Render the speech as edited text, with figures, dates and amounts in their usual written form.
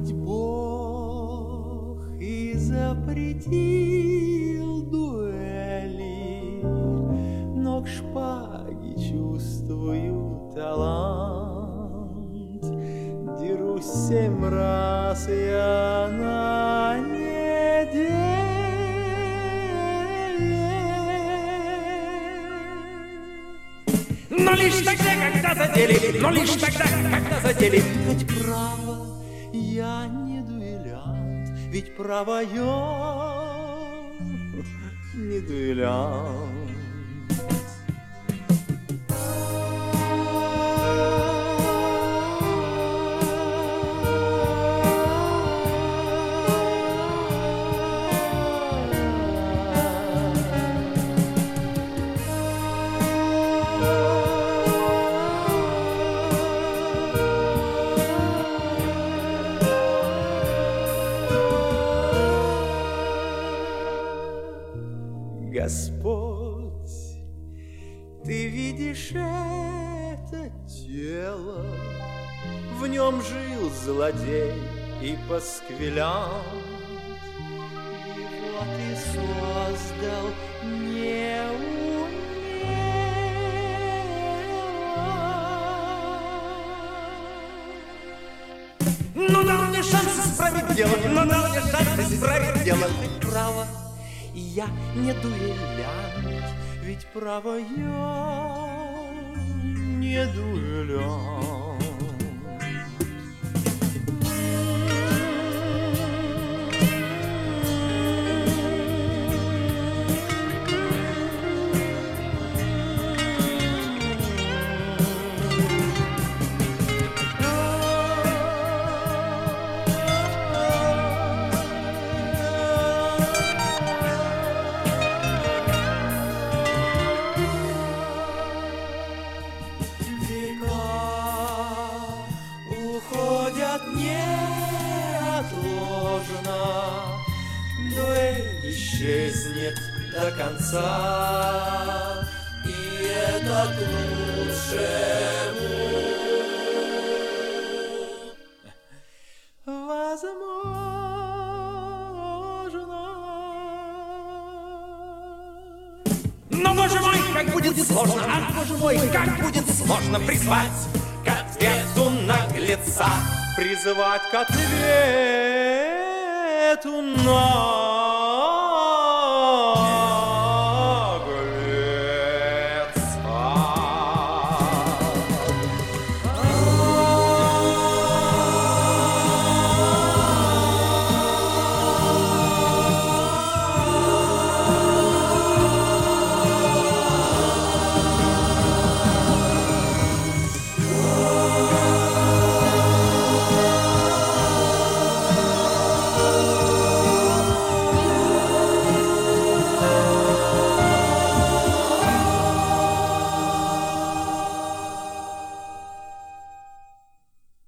Ведь Бог и запретил дуэли, но к шпаге чувствую талант. Дерусь 7 раз я на неделе. Но лишь тогда, когда задели, но лишь тогда, когда задели. Ведь право, я не дуэлянт, ведь право я не дуэлянт. Господь, ты видишь это тело, в нем жил злодей и пасквилянт. Его ты создал неумело. Но дал мне шанс исправить дело, но дал мне шанс исправить дело. Право, я не дуэлянт, ведь право я не дуэлянт. Исчезнет до конца, и это к лучшему. Возможно. Но, боже мой, как будет сложно, ах, боже мой, как будет сложно призвать к ответу наглеца. Призывать к ответу наглеца.